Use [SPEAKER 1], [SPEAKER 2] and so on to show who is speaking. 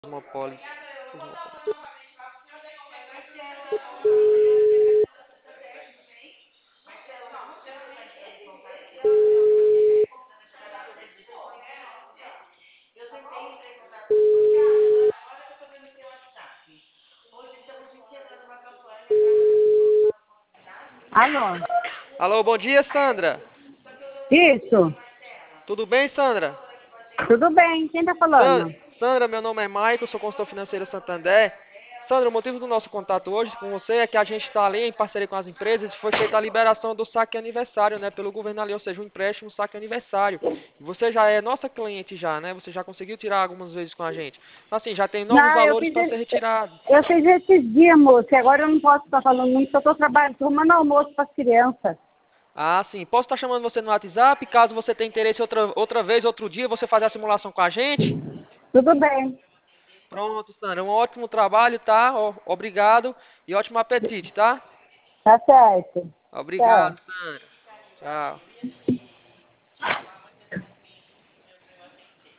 [SPEAKER 1] Cosmopolis.
[SPEAKER 2] Alô?
[SPEAKER 1] Alô, bom dia, Sandra.
[SPEAKER 2] Isso,
[SPEAKER 1] Tudo bem, Sandra?
[SPEAKER 2] tudo bem. Quem tá falando?
[SPEAKER 1] Sandra, meu nome é Maicon, sou consultor financeiro Santander. Sandra, o motivo do nosso contato hoje com você é que a gente está ali em parceria com as empresas e foi feita a liberação do saque aniversário, né, pelo governo ali, ou seja, um empréstimo saque aniversário. E você já é nossa cliente já, né? Você já conseguiu tirar algumas vezes com a gente. Então, assim, já tem novos
[SPEAKER 2] Não,
[SPEAKER 1] valores para ser retirado.
[SPEAKER 2] eu fiz esses dias, moço, e agora eu não posso estar falando muito, porque eu tô trabalhando, tô arrumando almoço para as crianças.
[SPEAKER 1] Ah, sim. Posso estar chamando você no WhatsApp, caso você tenha interesse outra vez, outro dia, você fazer a simulação com a gente?
[SPEAKER 2] Tudo bem,
[SPEAKER 1] Pronto, Sandra. Um ótimo trabalho, tá? Obrigado e ótimo apetite, tá?
[SPEAKER 2] tá certo.
[SPEAKER 1] Obrigado,
[SPEAKER 2] Tchau.
[SPEAKER 1] Sandra. Tchau.